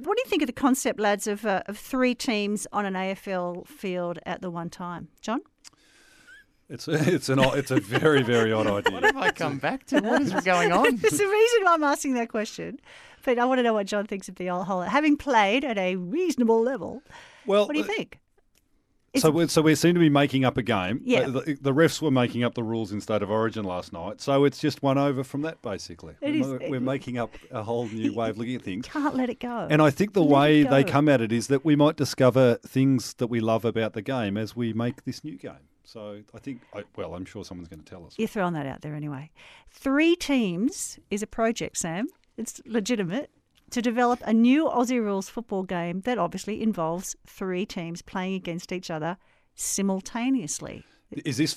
What do you think of the concept, lads, of 3 teams on an AFL field at the one time? John? It's a very, very odd idea. What have I come back to? What is going on? There's a reason why I'm asking that question. But I want to know what John thinks of the whole. Having played at a reasonable level, Well, what do you think? So we seem to be making up a game. Yeah. The refs were making up the rules in State of Origin last night, so it's just one over from that, basically. We're making up a whole new way of looking at things. Can't let it go. And I think the way they come at it is that we might discover things that we love about the game as we make this new game. So I think, I'm sure someone's going to tell us. You're throwing that out there anyway. 3 teams is a project, Sam. It's legitimate. To develop a new Aussie rules football game that obviously involves 3 teams playing against each other simultaneously. Is this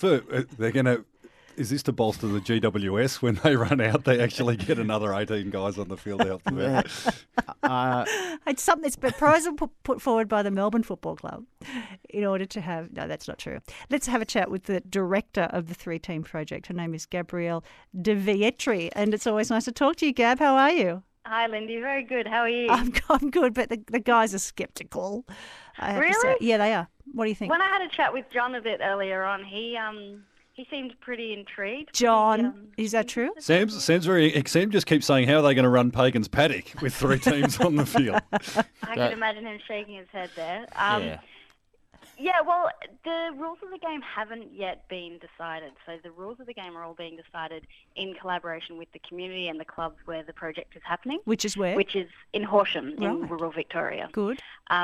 is this to bolster the GWS when they run out? They actually get another 18 guys on the field to help them out. It's something that's been proposal put forward by the Melbourne Football Club in order to have... No, that's not true. Let's have a chat with the director of the 3-team project. Her name is Gabrielle De Vietri, and it's always nice to talk to you, Gab. How are you? Hi, Lindy. Very good. How are you? I'm good, but the guys are sceptical. I have to say. Really? Yeah, they are. What do you think? When I had a chat with John a bit earlier on, he seemed pretty intrigued. John, is that true? Sam just keeps saying, how are they going to run Pagan's Paddock with 3 teams on the field? I can imagine him shaking his head there. Yeah. Yeah, well, the rules of the game haven't yet been decided. So the rules of the game are all being decided in collaboration with the community and the clubs where the project is happening. Which is where? Which is in Horsham, in Right. rural Victoria. Good.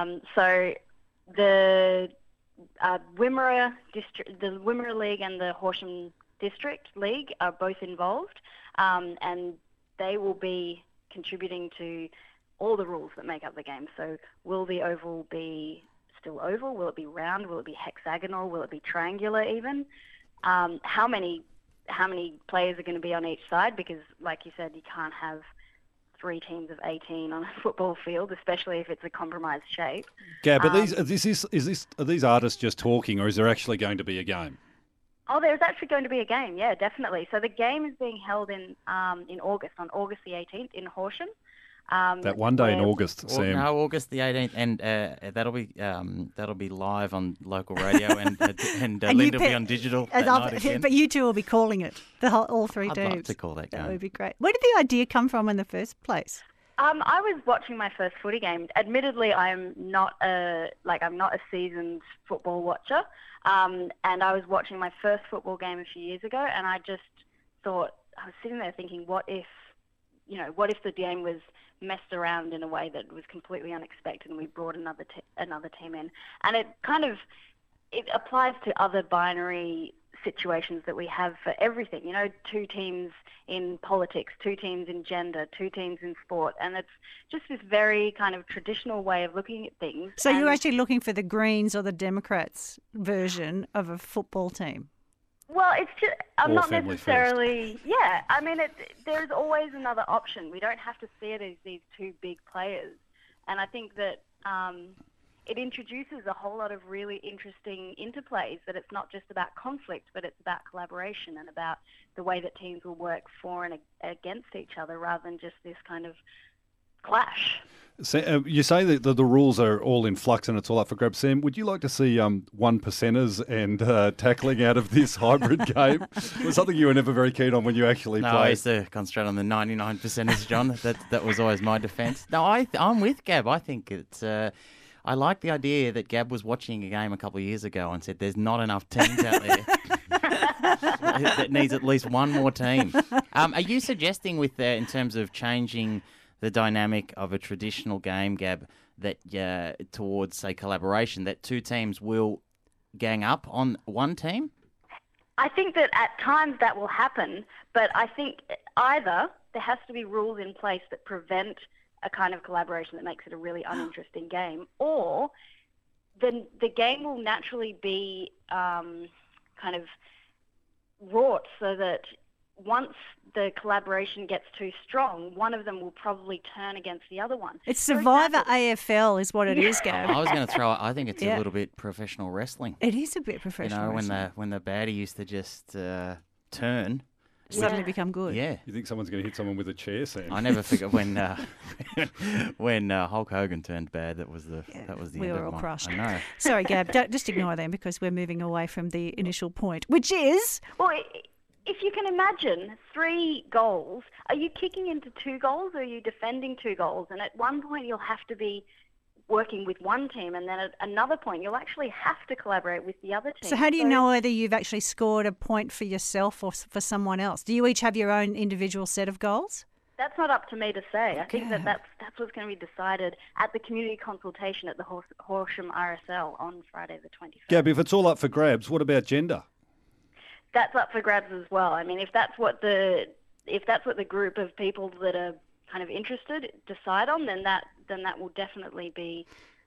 So the Wimmera district, the Wimmera League and the Horsham District League are both involved, and they will be contributing to all the rules that make up the game. So will the oval be still oval? Will it be round? Will it be hexagonal? Will it be triangular even? How many players are going to be on each side? Because, like you said, you can't have 3 teams of 18 on a football field, especially if it's a compromised shape. Gab, are these artists just talking, or is there actually going to be a game? Oh, there's actually going to be a game, yeah, definitely. So the game is being held in August, on August the 18th in Horsham. That one day in August, Sam. No, August the 18th, and that'll be live on local radio, and Linda will be on digital that night again. But you two will be calling it, all 3 I'd teams. love to call that game. That would be great. Where did the idea come from in the first place? I was watching my first footy game. Admittedly, I'm not a seasoned football watcher, and I was watching my first football game a few years ago, and I just thought, I was sitting there thinking, what if the game was messed around in a way that was completely unexpected, and we brought another team in, and it applies to other binary situations that we have for everything. 2 teams in politics, 2 teams in gender, 2 teams in sport, and it's just this very kind of traditional way of looking at things. So you're actually looking for the Greens or the Democrats version of a football team? Well, it's just, I'm Or not family necessarily, yeah, I mean, there's always another option. We don't have to see it as these 2 big players. And I think that it introduces a whole lot of really interesting interplays, that it's not just about conflict, but it's about collaboration and about the way that teams will work for and against each other rather than just this kind of clash. You say that the rules are all in flux and it's all up for grabs. Sam, would you like to see 1%ers and tackling out of this hybrid game? It was something you were never very keen on when you actually played. No, I used to concentrate on the 99%ers, John. That was always my defence. No, I'm with Gab. I think it's... I like the idea that Gab was watching a game a couple of years ago and said there's not enough teams out there that needs at least one more team. Are you suggesting in terms of changing the dynamic of a traditional game, Gab, that towards, say, collaboration, that 2 teams will gang up on one team? I think that at times that will happen, but I think either there has to be rules in place that prevent a kind of collaboration that makes it a really uninteresting game, or then the game will naturally be kind of wrought so that once the collaboration gets too strong, one of them will probably turn against the other one. It's Survivor AFL is what it is, Gab. I was going to throw I think it's a little bit professional wrestling. It is a bit professional wrestling. When the baddie used to just turn suddenly become good. Yeah. You think someone's going to hit someone with a chair, Sam? I never forget when Hulk Hogan turned bad. That was the We end were of all crushed. I know. Sorry, Gab, just ignore them because we're moving away from the initial point, which is... Well, if you can imagine 3 goals, are you kicking into 2 goals or are you defending 2 goals? And at one point you'll have to be working with one team, and then at another point you'll actually have to collaborate with the other team. So how do you know whether you've actually scored a point for yourself or for someone else? Do you each have your own individual set of goals? That's not up to me to say. I think that's what's going to be decided at the community consultation at the Horsham RSL on Friday the 21st. Gab, if it's all up for grabs, what about gender? That's up for grabs as well. I mean, if that's what the group of people that are kind of interested decide on, then that will definitely be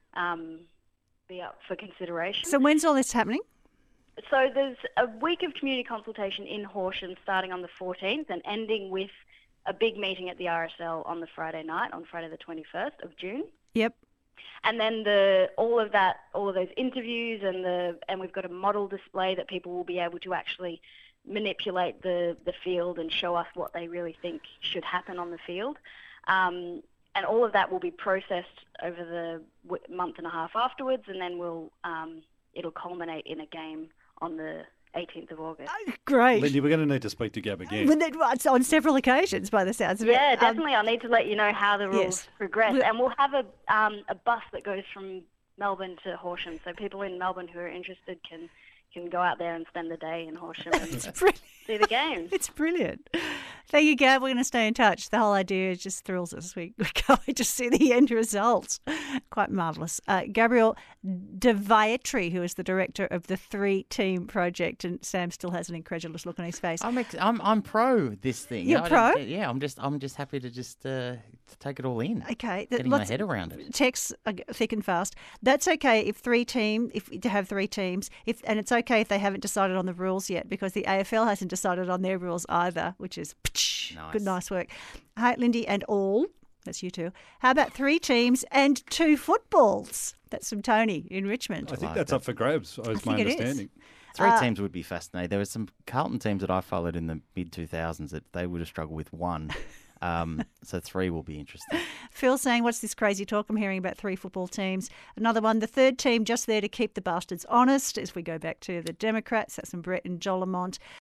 up for consideration. So when's all this happening? So there's a week of community consultation in Horsham starting on the 14th and ending with a big meeting at the RSL on the Friday night, on Friday the 21st of June. Yep. And then all of those interviews and we've got a model display that people will be able to actually manipulate the field and show us what they really think should happen on the field. And all of that will be processed over the month and a half afterwards, and then it'll culminate in a game on the 18th of August. Great. Lindy, we're going to need to speak to Gab again. It's on several occasions by the sounds of it. Yeah, definitely. I'll need to let you know how the rules progress. And we'll have a bus that goes from Melbourne to Horsham, so people in Melbourne who are interested can go out there and spend the day in Horsham and see the games. It's brilliant. Thank you, Gab. We're going to stay in touch. The whole idea just thrills us. We can't wait to see the end results. Quite marvellous. Gabrielle de Vietri, who is the director of the 3-team project, and Sam still has an incredulous look on his face. I'm pro this thing. You're pro? Yeah, I'm just happy to just to take it all in. Okay, getting my head around it. Texts are thick and fast. That's okay if to have 3 teams, and it's okay if they haven't decided on the rules yet, because the AFL hasn't decided on their rules either, which is nice work. Hi, Lindy and all. That's you too. How about 3 teams and 2 footballs? That's from Tony in Richmond. I think that's up for grabs, is my understanding. 3 teams would be fascinating. There were some Carlton teams that I followed in the mid-2000s that they would have struggled with 1. So 3 will be interesting. Phil saying, what's this crazy talk I'm hearing about 3 football teams? Another one, the 3rd team just there to keep the bastards honest. As we go back to the Democrats, that's from Brett and Jolimont.